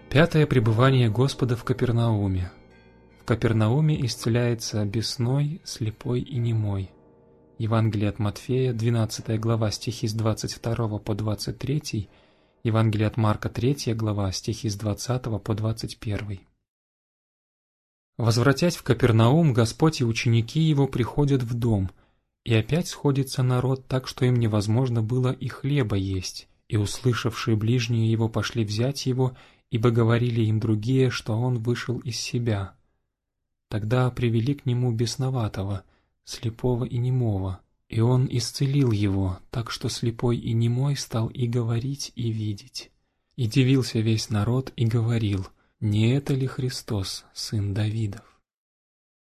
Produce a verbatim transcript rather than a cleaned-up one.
Пятое пребывание Господа в Капернауме. В Капернауме исцеляется бесной, слепой и немой. Евангелие от Матфея, двенадцатая глава, стихи с двадцать второго по двадцать третий, Евангелие от Марка, третья глава, стихи с двадцатого по двадцать первый. Возвратясь в Капернаум, Господь и ученики Его приходят в дом, и опять сходится народ так, что им невозможно было и хлеба есть, и услышавшие ближние Его пошли взять Его, ибо говорили им другие, что Он вышел из себя. Тогда привели к Нему бесноватого, слепого и немого, и Он исцелил его, так что слепой и немой стал и говорить, и видеть. И дивился весь народ и говорил: «Не это ли Христос, сын Давидов?»